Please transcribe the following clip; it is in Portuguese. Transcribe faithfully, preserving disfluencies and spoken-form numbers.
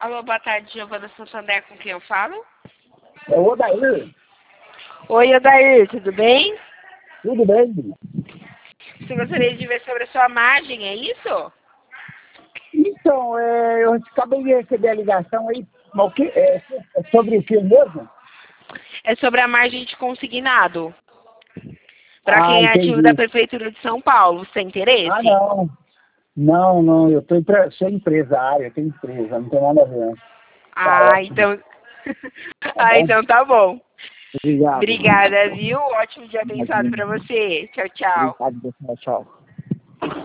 Alô, boa tarde, Giovana Santander, com quem eu falo? É o Odair. Oi, Odair, tudo bem? Tudo bem? Você gostaria de ver sobre a sua margem, é isso? Então, é, eu acabei de receber a ligação aí, mas o que, é, é sobre o que mesmo? É sobre a margem de consignado. Para Ah, quem é ativo da entendi. Prefeitura de São Paulo, você tem Ah, interesse? não. Não, não, eu tô empre... sou empresário, eu tenho empresa, não tem nada a ver. Tá Ah, ótimo. então... Tá ah, bom? então tá bom. Obrigado. Obrigada, viu? Ótimo dia abençoado para você. Tchau, tchau. Obrigado, pessoal. Tchau.